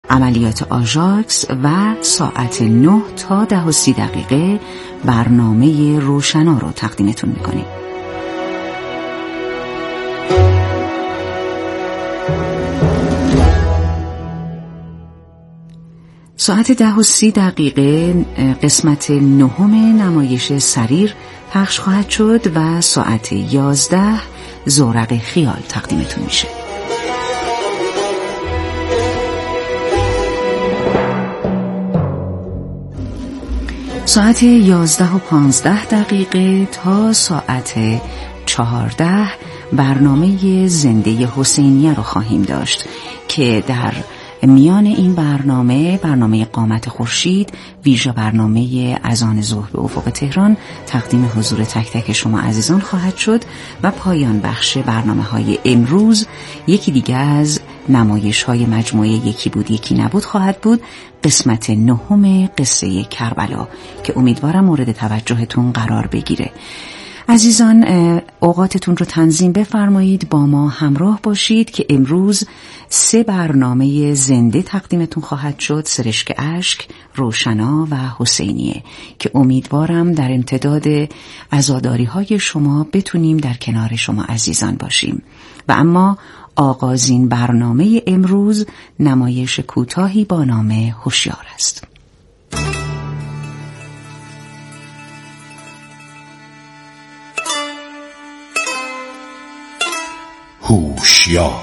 عملیات آژاکس و ساعت 9 تا 10:30 برنامه روشنا رو تقدیمتون میکنیم. ساعت 10:30 قسمت 9 نمایش سریر پخش خواهد شد و ساعت 11 زورق خیال تقدیمتون میشه. ساعت 11:15 تا ساعت 14 برنامه زنده حسینیه رو خواهیم داشت که در میان این برنامه قامت خورشید، ویژه برنامه اذان ظهر به افق تهران تقدیم حضور تک تک شما عزیزان خواهد شد و پایان بخش برنامه‌های امروز یکی دیگه از نمایش‌های مجموعه یکی بود یکی نبود خواهد بود، قسمت 9 قصه کربلا که امیدوارم مورد توجهتون قرار بگیره. عزیزان اوقاتتون رو تنظیم بفرمایید، با ما همراه باشید که امروز 3 برنامه زنده تقدیمتون خواهد شد: سرشک اشک، روشنا و حسینیه که امیدوارم در امتداد عزاداری‌های شما بتونیم در کنار شما عزیزان باشیم. و اما آغازین برنامه امروز نمایش کوتاهی با نام هوشیار است. هوشیار.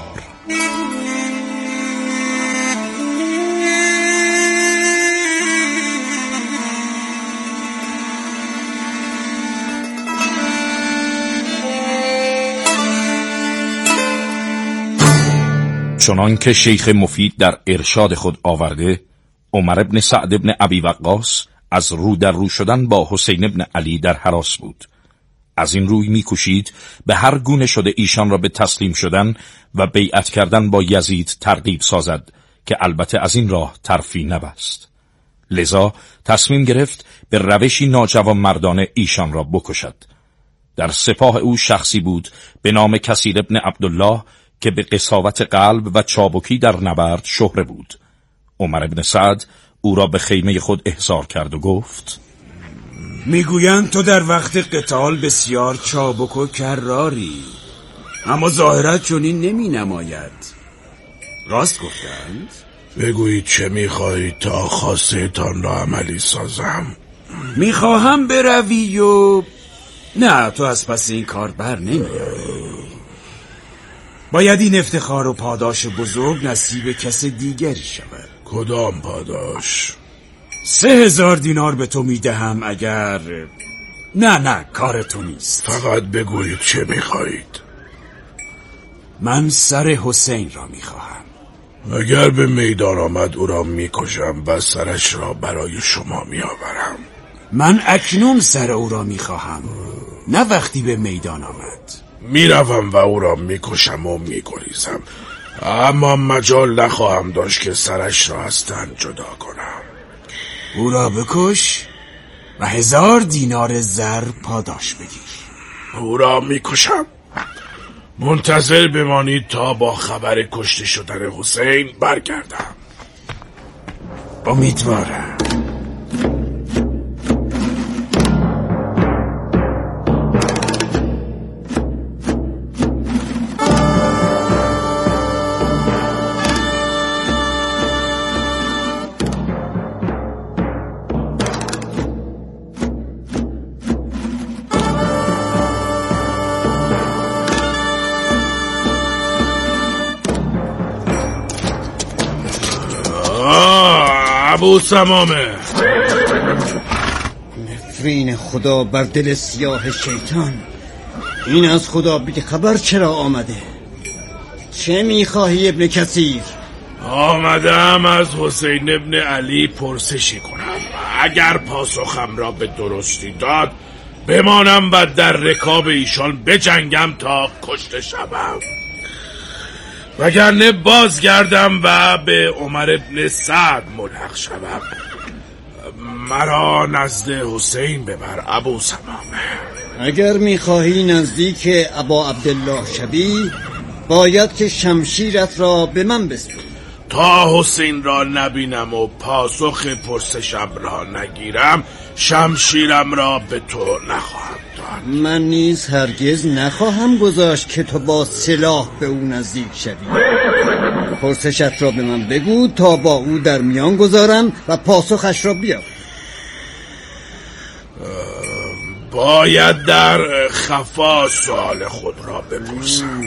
چنان که شیخ مفید در ارشاد خود آورده، عمر بن سعد بن ابی وقاص از رو در رو شدن با حسین بن علی در هراس بود. از این روی می‌کوشید به هر گونه شده ایشان را به تسلیم شدن و بیعت کردن با یزید ترغیب سازد که البته از این راه طرفی نبست. لذا تصمیم گرفت به روشی ناجوانمردانه ایشان را بکشد. در سپاه او شخصی بود به نام کثیر بن عبدالله که به قساوت قلب و چابکی در نبرد شهره بود. عمر بن سعد او را به خیمه خود احضار کرد و گفت: میگویند تو در وقت قتال بسیار چابک و کراری، اما ظاهرت چنین نمی نماید. راست گفتند؟ بگویید چه میخواهید تا خواسته تان را عملی سازم؟ میخواهم بروی و نه، تو از پس این کار بر نمیایی. باید این افتخار و پاداش بزرگ نصیب کس دیگری شود. کدام پاداش؟ 3000 دینار به تو میدهم اگر... نه کار تو نیست. فقط بگویید چه میخواهید. من سر حسین را میخواهم. اگر به میدان آمد او را میکشم و سرش را برای شما میآورم. من اکنون سر او را میخواهم، نه وقتی به میدان آمد. میروم و او را میکشم و میگریزم، اما مجال نخواهم داشت که سرش را از تن جدا کنم. او را بکش و 1000 دینار زر پاداش بگیر. او را میکشم. منتظر بمانید تا با خبر کشته شدن حسین برگردم. امیدوارم. ابو سمامه، نفرین خدا بر دل سیاه شیطان. این از خدا بی خبر چرا آمده؟ چه میخواهی ابن کثیر؟ آمدم از حسین ابن علی پرسشی کنم، اگر پاسخم را به درستی داد بمانم و در رکاب ایشان بجنگم تا کشته شوم، وگرنه بازگردم و به عمر ابن سعد ملحق شوم. مرا نزد حسین ببر ابو سمامه. اگر میخواهی نزدیک ابا عبدالله شوی باید که شمشیرت را به من بسپاری. تا حسین را نبینم و پاسخ پرسشم را نگیرم شمشیرم را به تو نخواهم داد. من نیز هرگز نخواهم گذاشت که تو با سلاح به او نزدیک شوی. پرسشت را به من بگو تا با او در میان گذارم و پاسخش را بیابم. باید در خفا سؤال خود را بپرسم.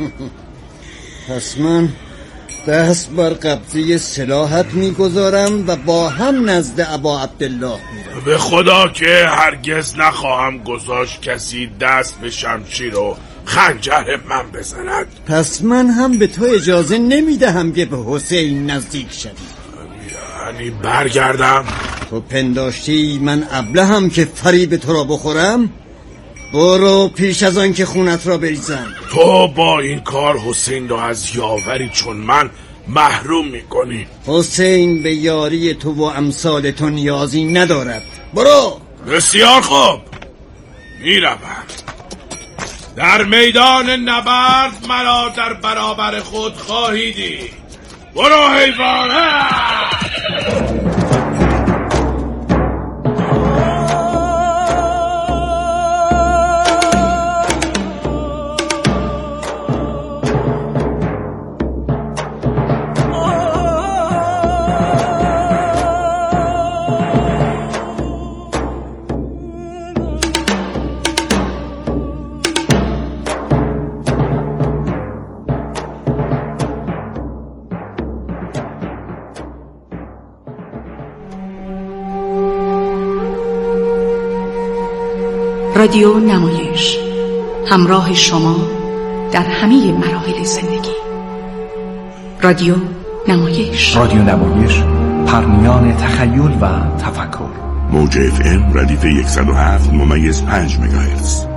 پس من دست بر قبضه سلاحت میگذارم و با هم نزد ابا عبدالله میرم. به خدا که هرگز نخواهم گذاشت کسی دست به شمشیر و خنجر من بزند. پس من هم به تو اجازه نمیدهم که به حسین نزدیک شوی. یعنی برگردم؟ تو پنداشتی من ابلهم که فریب تو را بخورم؟ برو پیش از آن که خونت را بریزم. تو با این کار حسین را از یاوری چون من محروم میکنی. حسین به یاری تو و امثال تو نیازی ندارد. برو. بسیار خوب، میروم. در میدان نبرد مرا در برابر خود خواهی دید. برو حیوان. رادیو نمایش، همراه شما در همه مراحل زندگی. رادیو نمایش، رادیو نمایش، پرمیان تخیل و تفکر. موج FM ردیف 107.5 مگاهرتز.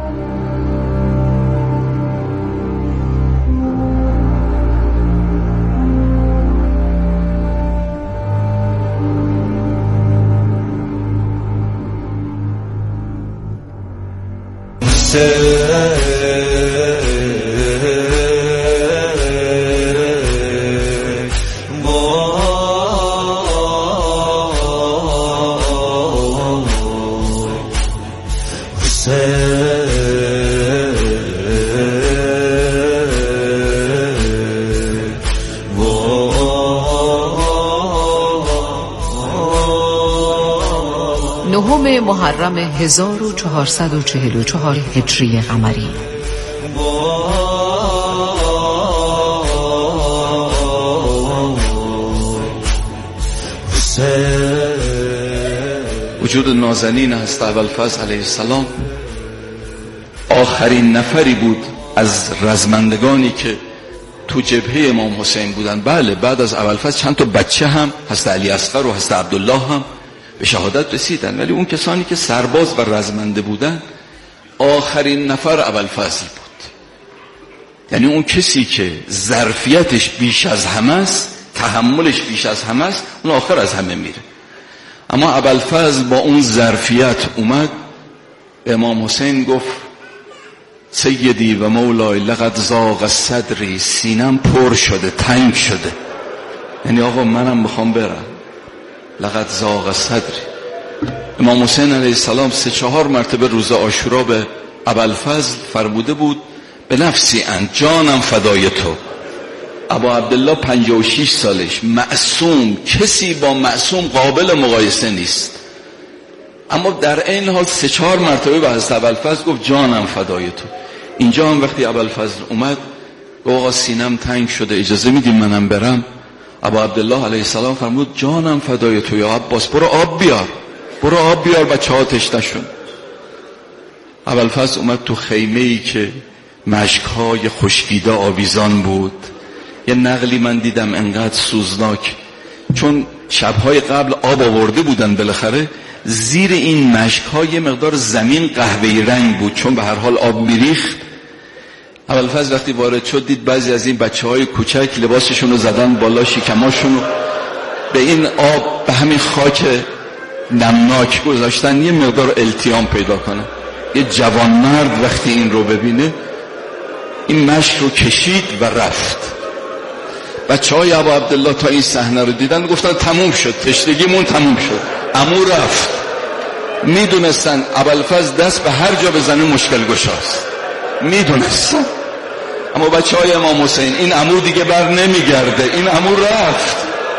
نهم محرم 1444 هجری قمری. وجود نازنین هست ابوالفضل علیه السلام آخرین نفری بود از رزمندگانی که تو جبهه امام حسین بودن. بله، بعد از ابوالفضل چند تا بچه هم هست، علی اصغر و هست عبدالله هم به شهادت رسیدن، ولی اون کسانی که سرباز و رزمنده بودن آخرین نفر ابوالفضل بود. یعنی اون کسی که ظرفیتش بیش از همه است، تحملش بیش از همه است، اون آخر از همه میره. اما ابوالفضل با اون ظرفیت اومد به امام حسین گفت سیدی و مولای لقد ضاق صدری، سینم پر شده، تنگ شده. یعنی آقا منم میخوام برم. لقد ضاق صدری. امام حسین علیه السلام 3-4 مرتبه روز عاشورا به ابوالفضل فرموده بود به نفسی انت، جانم فدای تو. ابا عبدالله 56 سالش، معصوم، کسی با معصوم قابل مقایسه نیست، اما در این حال 3-4 مرتبه به حضرت ابوالفضل گفت جانم فدای تو. اینجا هم وقتی ابوالفضل اومد گفت آقا سینم تنگ شده، اجازه میدیم منم برم؟ ابا عبدالله علیه السلام فرمود جانم فدای تو یا عباس، برو آب بیار، برو آب بیار، بچه ها تشنشون. ابوالفضل اومد تو خیمه‌ای که مشک‌های خشکیده آویزان بود. یه نقلی من دیدم انقدر سوزناک، چون شب‌های قبل آب آورده بودن بالاخره، زیر این مشک‌ها یه مقدار زمین قهوه‌ای رنگ بود، چون به هر حال آب میریخت. ابوالفضل وقتی وارد شد دید بعضی از این بچه‌های کوچک لباسشون رو زدن بالا، شکماشون رو به این آب، به همین خاک نمناک گذاشتن، یه مقدار التیام پیدا کنه. یه جوانمرد وقتی این رو ببینه این مشک رو کشید و رفت. بچهای ابا عبدالله تا این صحنه رو دیدن گفتن تموم شد، تشنگیمون تموم شد، عمو رفت. میدونستن ابوالفضل دست به هر جا بزنه مشکل گشاست، میدونستن. اما بچهای امام حسین این عمو دیگه بر نمیگرده، این عمو رفت.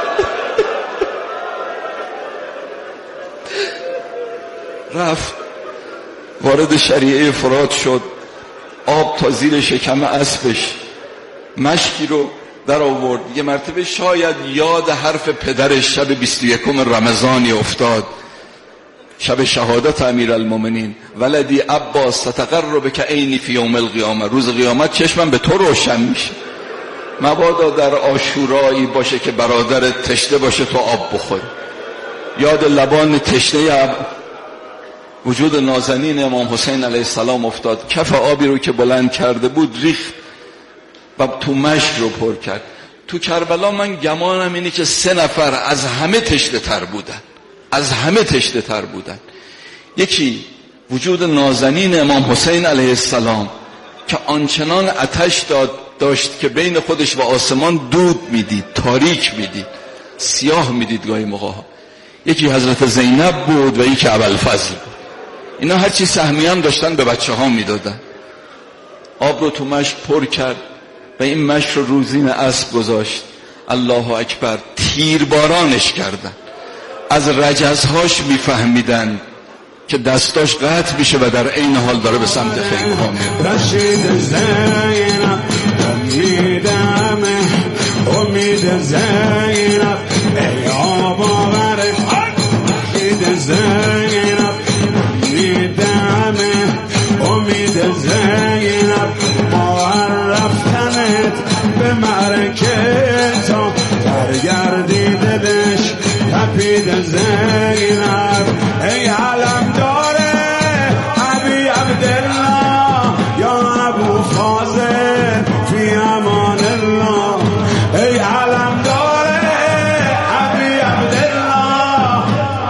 رفت وارد شریعه فرات شد، آب تا زیر شکم اسبش، مشکی رو در آورد. یه مرتبه شاید یاد حرف پدرش شب 21 رمضانی افتاد، شب شهادت امیرالمومنین، ولدی عباس تتقرب که عینی فی یوم القیامه، روز قیامت چشمم به تو روشن میشه. مبادا در عاشورایی باشه که برادرت تشنه باشه تو آب بخوری. یاد لبان تشنه وجود نازنین امام حسین علیه السلام افتاد. کف آبی رو که بلند کرده بود ریخت و تو مشک رو پر کرد. تو کربلا من گمانم اینه که 3 نفر از همه تشنه تر بودن، از همه تشنه تر بودن. یکی وجود نازنین امام حسین علیه السلام که آنچنان آتش داشت که بین خودش و آسمان دود میدید، تاریک میدید، سیاه میدید گاهی موقع. یکی حضرت زینب بود و یکی ابوالفضل بود. اینا هرچی سهمیان داشتن به بچه ها میدادن. آب رو تو مشک پر کرد و این مشک رو روزین اسب گذاشت. الله اکبر. تیربارانش کردن. از رجزهاش میفهمیدن که دستاش قطع میشه و در عین حال داره به سمت خیمه ها میره. رشید زینب امیدم، امید زینب ای آب آوره، رشید زینب امیدم، امید زینب باور رفتنت به مرکه تا برگردی دلش تپید زینب ای علم داره ابی عبدالله یا ابو فاضل فی امان الله، ای علم داره ابی عبدالله.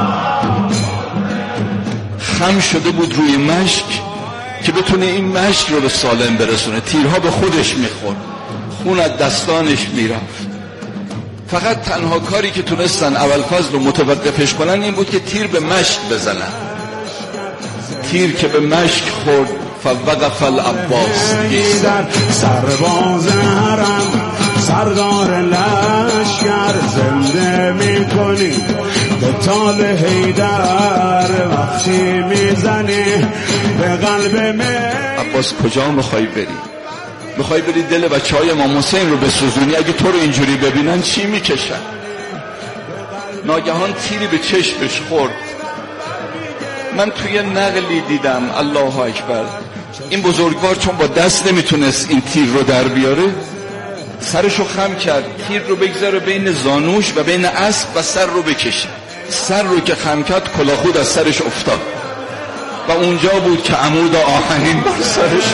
خم شده بود روی مشک که بتونه این مشک رو به سالم برسونه. تیرها به خودش میخورد، خون از دستانش میرفت. فقط تنها کاری که تونستن ابوالفضل رو متوقفش کنن این بود که تیر به مشک بزنن. تیر که به مشک خورد فوقف العباس در سرباز حرم سردار لشکر زنده میکنی به تال حیدر وقتی میزنی به قلب عباس کجا میخوای بری؟ میخوای بری دل بچه های امام حسین رو بسوزونی؟ اگه تو رو اینجوری ببینن چی میکشن؟ ناگهان تیری به چشمش خورد. من توی نقلی دیدم الله اکبر، این بزرگوار چون با دست نمیتونست این تیر رو در بیاره سرشو خم کرد، تیر رو بگذاره بین زانوش و بین اسب و سر رو بکشه. سر رو که خم کرد کلاهخود از سرش افتاد و اونجا بود که عمود آهنین بر سرش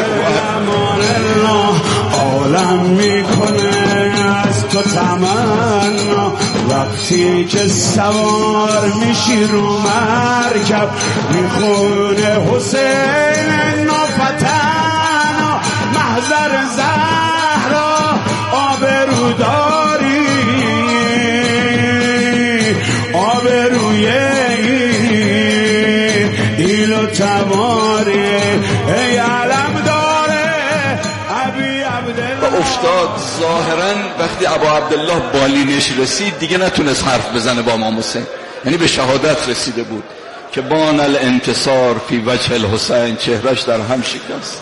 عالم میکنه از تو تمنا وقتی که سوار میشی رو مرکب میخونه حسین نافتن محضر زهرا آبروداری آبروی ایلو تماری ای علم داره ابی عبدالله. و افتاد. ظاهرا وقتی ابا عبدالله بالینش رسید دیگه نتونست حرف بزنه با امام حسین، یعنی به شهادت رسیده بود که بان الانتصار فی وجه الحسین، چهرش در هم شکست.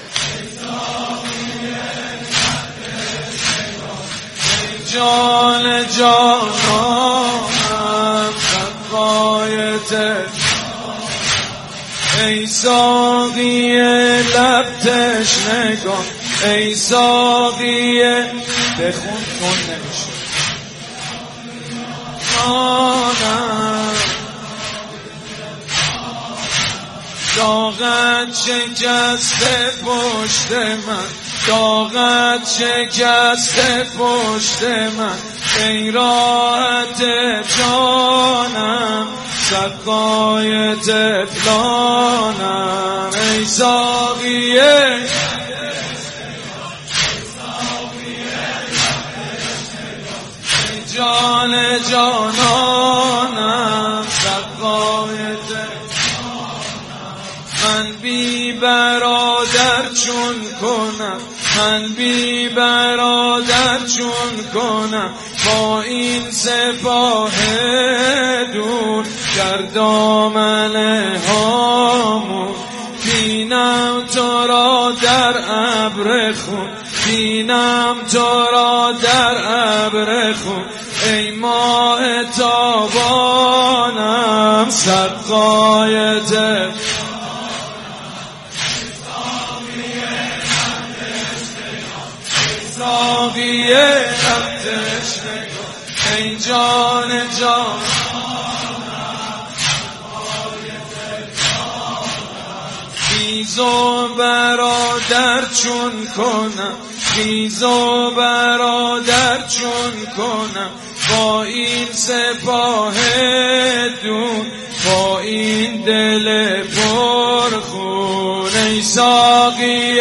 جان جانم سقایت ای ساقی لب تشنگان، ای ساقی بخون کنش جانم داغت شکسته پشت من، داغت شکسته پشت من ای راحت جانم سقای طفلانم ای ساقیه جانم سقای من بی برادر چون کنم، من بی برادر چون کنم با این سپاه دور در دامن هامون. بینم تو را در ابر خون، بینم تو را در ابر خون، ای ماه تابانم سقای دل. ساقی آتش نگاه ای جان جان، خیز و برادر چون کنم، خیز و برادر چون کنم با این سپاه دون، با این دل پرخون. ای ساقی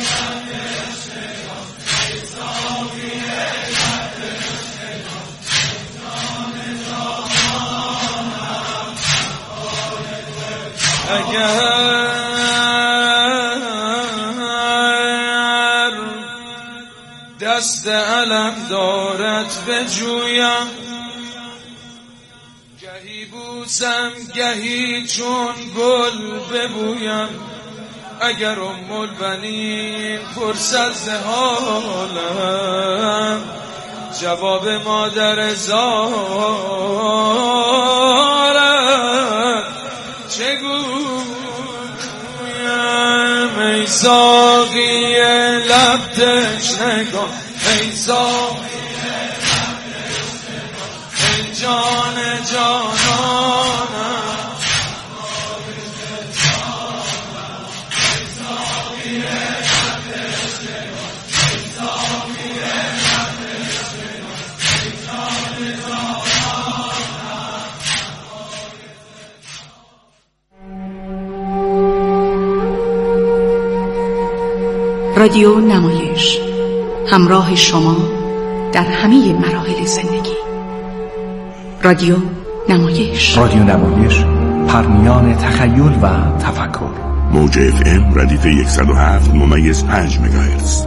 اگر دست علم دارد بجویم، گهی بوسم گهی چون گل ببویم. اگر ام البنین پرسد ز حالم، جواب مادر زارم چگویم. ای ساقی لب تشنگان، ای ساقی لب تشنگان، ای جان جانانم رادیو نمایش، همراه شما در همه مراحل زندگی. رادیو نمایش، رادیو نمایش، پرمیان تخیل و تفکر. موج FM ردیف 107.5 مگاهرتز.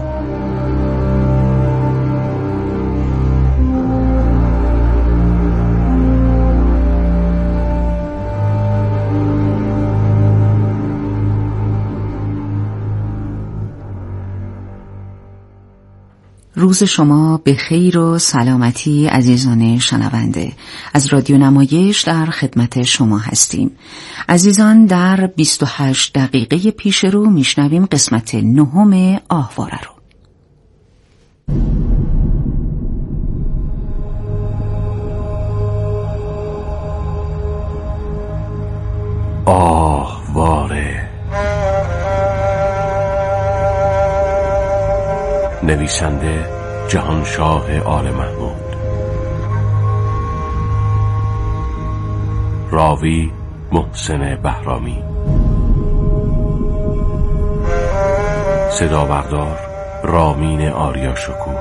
روز شما به خیر و سلامتی عزیزان شنونده. از رادیو نمایش در خدمت شما هستیم. عزیزان، در 28 دقیقه پیش رو میشنویم قسمت 9 آهواره رو. آهواره، نویسنده جهانشاه آل محمود، راوی محسن بهرامی، صدابردار رامین آریاشکوه،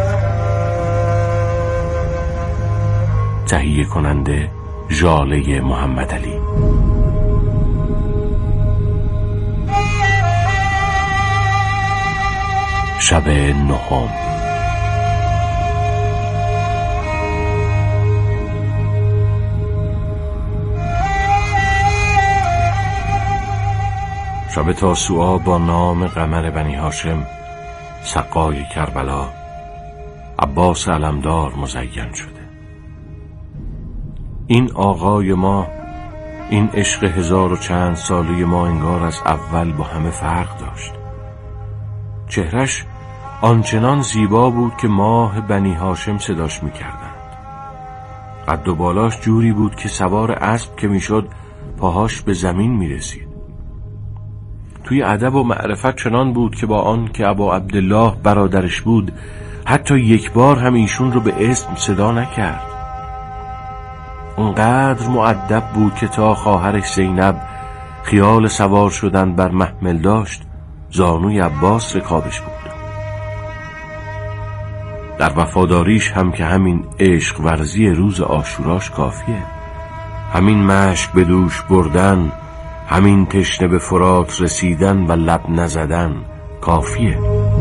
تهیه کننده ژاله محمدعلی. شب 9. شب تاسوعا با نام قمر بنی هاشم، سقای کربلا، عباس علمدار مزین شده. این آقای ما، این عشق 1000 و چند ساله ما انگار از اول با همه فرق داشت. چهرش آنچنان زیبا بود که ماه بنی هاشم صداش می‌کردند. قد و بالاش جوری بود که سوار اسب که میشد پاهاش به زمین میرسید. توی ادب و معرفت چنان بود که با آن که ابا عبدالله برادرش بود حتی یک بار هم ایشون رو به اسم صدا نکرد. اونقدر مؤدب بود که تا خواهرش زینب خیال سوار شدن بر محمل داشت، زانوی عباس رکابش بود. در وفاداریش هم که همین عشق ورزی روز عاشوراش کافیه، همین مشک به دوش بردن، همین تشنه به فرات رسیدن و لب نزدن کافیه.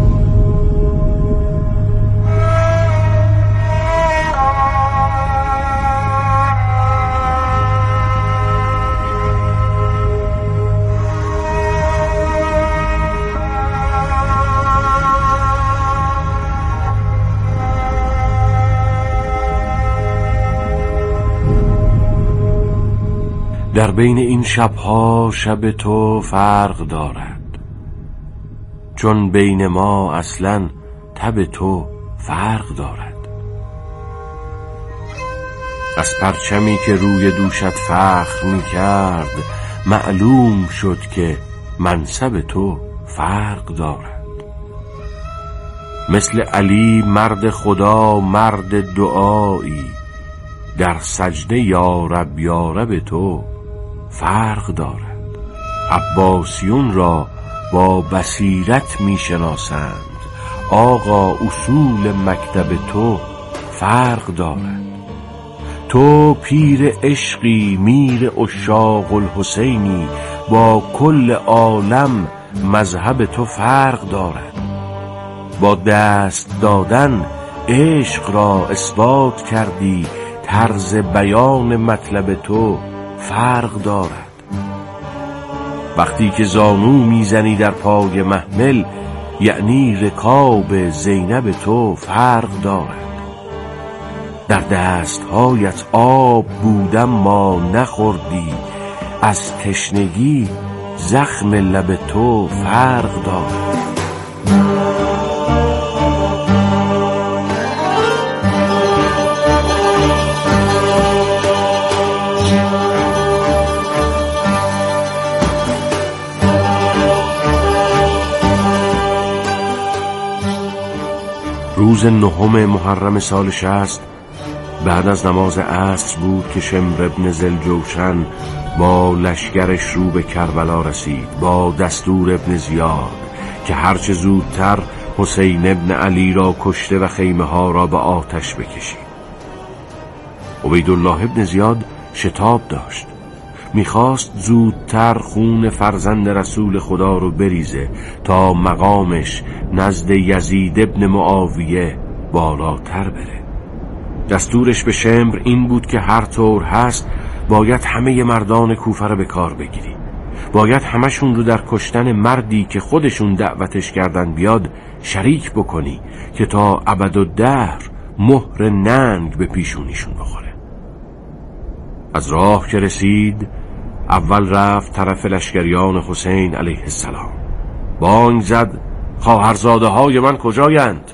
در بین این شبها شب تو فرق دارد، چون بین ما اصلا تب تو فرق دارد. از پرچمی که روی دوشت فخر می کرد معلوم شد که منصب تو فرق دارد. مثل علی مرد خدا مرد دعایی، در سجده یارب یارب تو فرق دارد. عباسیون را با بصیرت می شناسند، آقا اصول مکتب تو فرق دارد. تو پیر عشقی میر عشاق الحسینی، با کل عالم مذهب تو فرق دارد. با دست دادن عشق را اثبات کردی، طرز بیان مطلب تو فرق دارد. وقتی که زانو میزنی در پای محمل، یعنی رکاب زینب تو فرق دارد. در دستهایت آب بودم ما نخوردی، از تشنگی زخم لب تو فرق دارد. روز 9 محرم سال 60 بعد از نماز عصر بود که شمر ابن ذوالجوشن با لشکرش رو به کربلا رسید، با دستور ابن زیاد که هرچه زودتر حسین ابن علی را کشته و خیمه ها را به آتش بکشید. عبیدالله ابن زیاد شتاب داشت، میخواست زودتر خون فرزند رسول خدا رو بریزه تا مقامش نزد یزید ابن معاویه بالاتر بره. دستورش به شمر این بود که هر طور هست باید همه مردان کوفه رو به کار بگیری، باید همشون رو در کشتن مردی که خودشون دعوتش کردن بیاد شریک بکنی که تا ابدالدهر مهر ننگ به پیشونیشون بخوره. از راه که رسید اول رفت طرف لشکریان حسین علیه السلام، بانگ زد خواهرزاده های من کجایند؟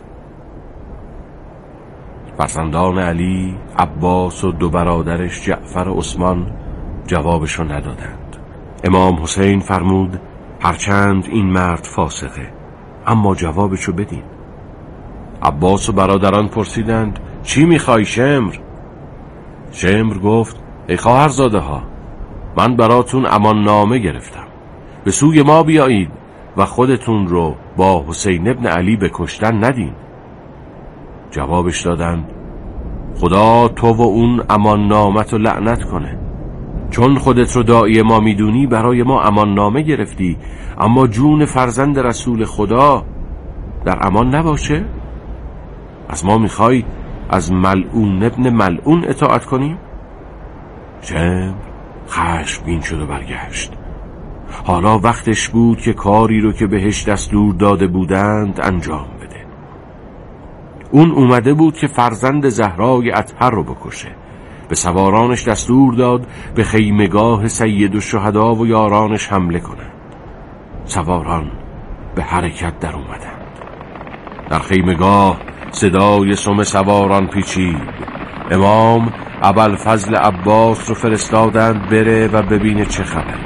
فرزندان علی، عباس و 2 برادرش جعفر و عثمان جوابشو ندادند. امام حسین فرمود هرچند این مرد فاسقه اما جوابشو بدین. عباس و برادران پرسیدند چی میخوای شمر؟ شمر گفت ای خواهرزاده ها، من براتون امان نامه گرفتم، به سوی ما بیایید و خودتون رو با حسین ابن علی به کشتن ندین. جوابش دادن خدا تو و اون امان نامت رو لعنت کنه، چون خودت رو داعی ما میدونی برای ما امان نامه گرفتی، اما جون فرزند رسول خدا در امان نباشه؟ از ما میخوای از ملعون ابن ملعون اطاعت کنیم؟ شمر خشمگین شد و برگشت. حالا وقتش بود که کاری رو که بهش دستور داده بودند انجام بده. اون اومده بود که فرزند زهرای اطهر رو بکشه. به سوارانش دستور داد به خیمگاه سید الشهدا و یارانش حمله کنند. سواران به حرکت در اومدند. در خیمگاه صدای سم سواران پیچید. امام ابوالفضل عباس رو فرستادند بره و ببینه چه خبره.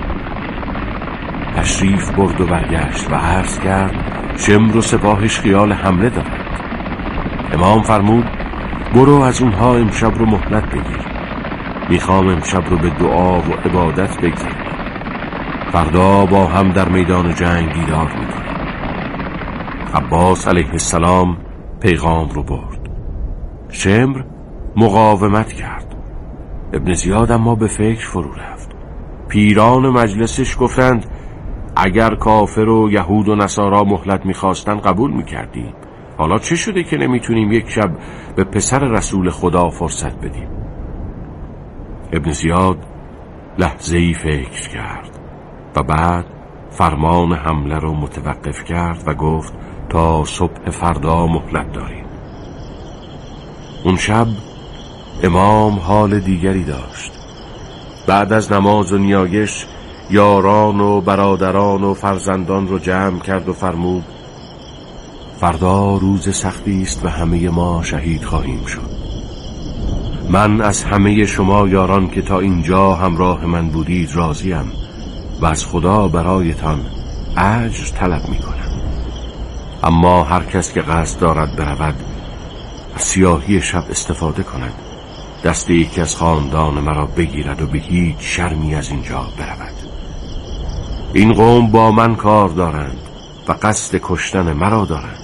تشریف برد و برگشت و عرض کرد شمر و سپاهش خیال حمله دارند. امام فرمود برو از اونها امشب رو مهلت بگیر، میخوام امشب رو به دعا و عبادت بگذاریم، فردا با هم در میدان جنگ دیدار میکنیم. عباس علیه السلام پیغام رو برد. شمر مقاومت کرد. ابن زیاد اما به فکر فرو رفت. پیران مجلسش گفتند اگر کافر و یهود و نصارا مهلت میخواستن قبول میکردیم، حالا چه شده که نمیتونیم یک شب به پسر رسول خدا فرصت بدیم؟ ابن زیاد لحظه‌ای فکر کرد و بعد فرمان حمله رو متوقف کرد و گفت تا صبح فردا مهلت داریم. اون شب امام حال دیگری داشت. بعد از نماز و نیایش یاران و برادران و فرزندان رو جمع کرد و فرمود فردا روز سختی است و همه ما شهید خواهیم شد. من از همه شما یاران که تا اینجا همراه من بودید راضیم و از خدا برایتان اجر طلب می کنم. اما هر کس که قصد دارد برود از سیاهی شب استفاده کند، دست یکی از خاندان مرا بگیرد و به هیچ شرمی از اینجا برود. این قوم با من کار دارند و قصد کشتن مرا دارند.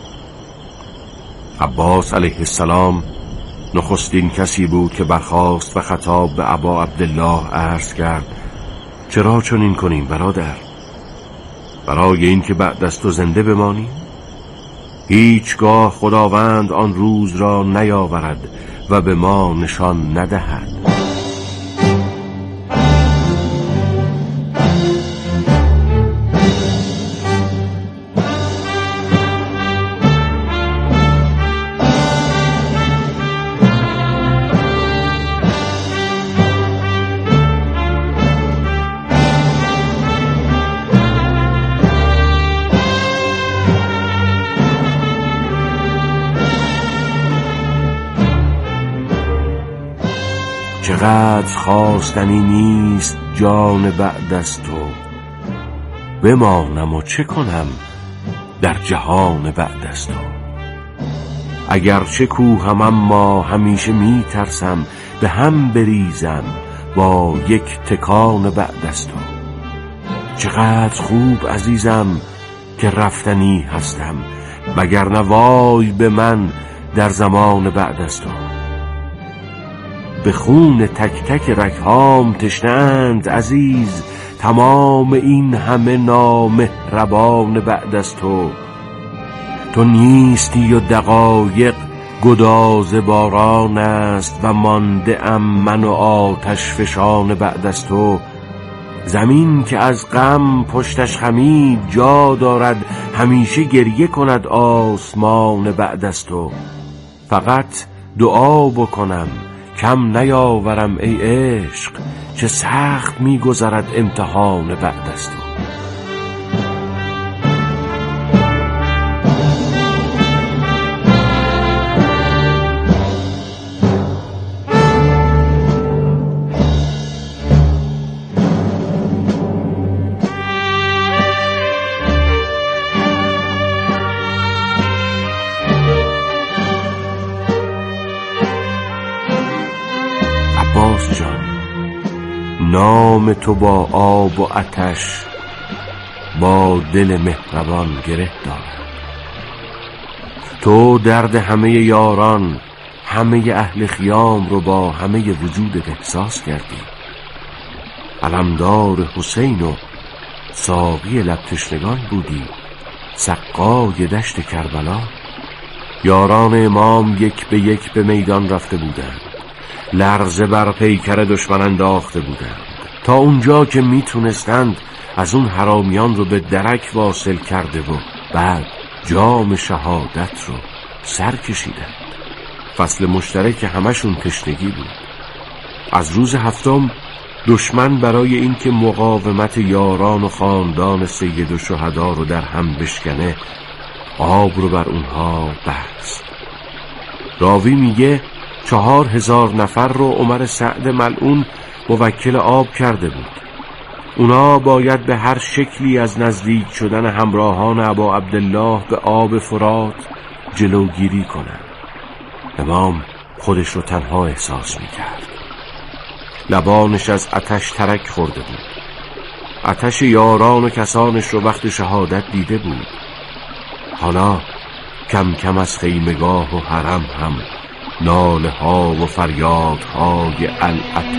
عباس علیه السلام نخستین کسی بود که برخاست و خطاب به ابا عبدالله عرض کرد چرا چنین کنیم برادر؟ برای این که بعد از تو زنده بمانیم؟ هیچگاه خداوند آن روز را نیاورد و به ما نشان ندهد. چقدر خواستنی نیست جان بعد از تو، بمانم و چه کنم در جهان بعد از تو. اگرچه کوهم اما همیشه می ترسم به هم بریزم با یک تکان بعد از تو. چقدر خوب عزیزم که رفتنی هستم، وگرنه وای به من در زمان بعد از تو. به خون تک تک رگهام تشنند عزیز، تمام این همه نامهربان بعد از تو. تو نیستی و دقایق گداز باران است و مانده ام من و آتش فشان بعد از تو. زمین که از غم پشتش خمید جا دارد، همیشه گریه کند آسمان بعد از تو. فقط دعا بکنم کم نیاورم ای عشق، چه سخت می‌گذرد امتحان بعد از تو. عباس جان، نام تو با آب و آتش با دل مهربان گره دارد. تو درد همه یاران، همه اهل خیام رو با همه وجودت احساس کردی. علمدار حسین و ساقی لب تشنگان بودی، سقای دشت کربلا. یاران امام یک به یک به میدان رفته بودند، لرزه بر پیکر دشمن انداخته بودند، تا اونجا که میتونستند از اون حرامیان رو به درک واصل کرده و بعد جام شهادت رو سر کشیدند. فصل مشترک همشون تشنگی بود. از روز هفتم دشمن برای اینکه مقاومت یاران و خاندان سید الشهدا رو در هم بشکنه، آب رو بر اونها بست. راوی میگه 4000 نفر رو عمر سعد ملعون موکل آب کرده بود. اونا باید به هر شکلی از نزدیک شدن همراهان ابا عبدالله به آب فرات جلوگیری کنن. امام خودش رو تنها احساس میکرد. لبانش از آتش ترک خورده بود. آتش یاران و کسانش رو وقت شهادت دیده بود. حالا کم کم از خیمگاه و حرم هم ناله ها و فریاد های العتب